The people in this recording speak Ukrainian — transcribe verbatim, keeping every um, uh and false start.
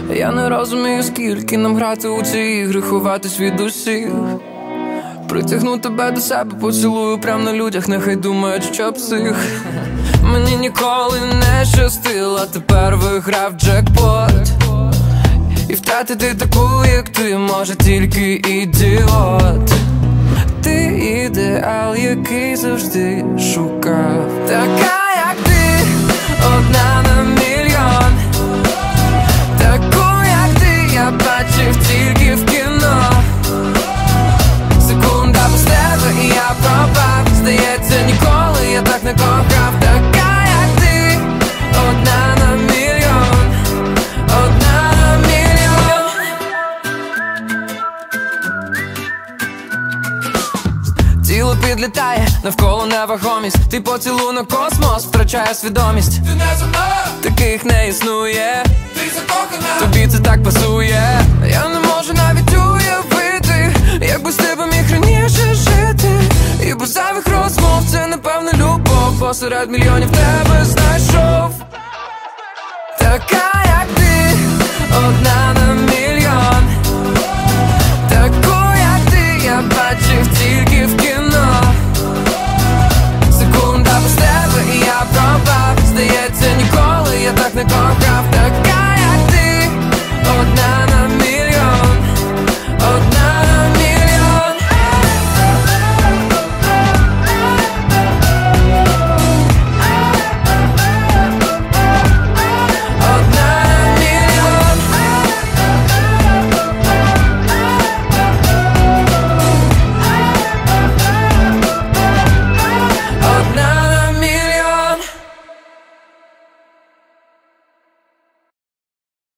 Я не розумію, скільки нам грати у ці ігри, ховатись від усіх. Притягну тебе до себе, поцілую прям на людях, нехай думають, що псих. Мені ніколи не щастило, тепер виграв джекпот. І втратити таку, як ти, може тільки ідіот. Ти ідеал, який завжди шукав. Така, як ти, одна на мільйон. Таку, як ти, я бачив тільки в кіно. Секунда без тебе і я пропав. Здається, ніколи я так не кохав. Така, як ти, одна на мільйон. Одна на мільйон. Тіло підлітає, навколо невагомість. Ти поцілунок, космос втрачає свідомість. Ти не зо мною, таких не існує. Ти закохана, тобі це так пасує. Я не можу навіть уявити, як без тебе міг раніше жити. І без зайвих розмов, це напевно любов. Посеред мільйонів тебе знайшов. Така, як ти, одна на мільйон.